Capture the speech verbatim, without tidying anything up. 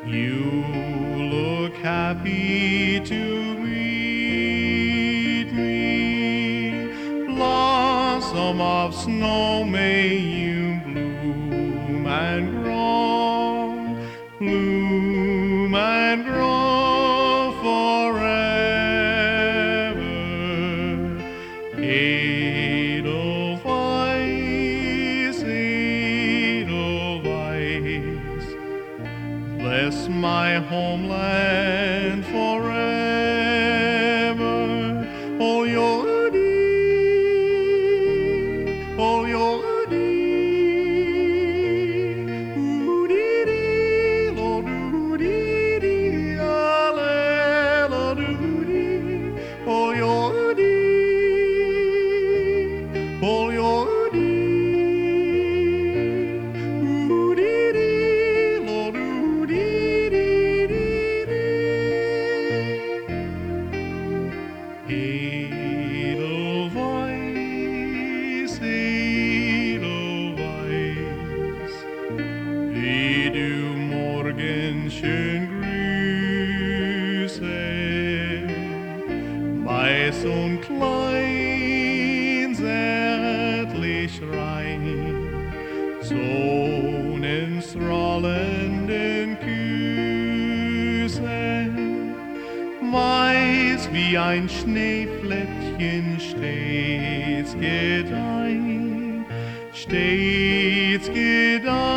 You look happy to meet me. Blossom of snow, may you bloom and grow, bloom and grow forever. Edelweiss, Edelweiss, bless my homeland forever. Oh, Yodi, oh, Yodi, oodee-dee, lo doo-dee-dee, ale, lo doo-dee, oh, Yodi, oh, Yodi. Edelweiss, Edelweiss, wie du morgen schön grüße, weiß und klein, zärtlich rein, sonnenstrahlenden Küssen, weiß wie ein Schneefleckchen stets gedeiht, stets gedeiht.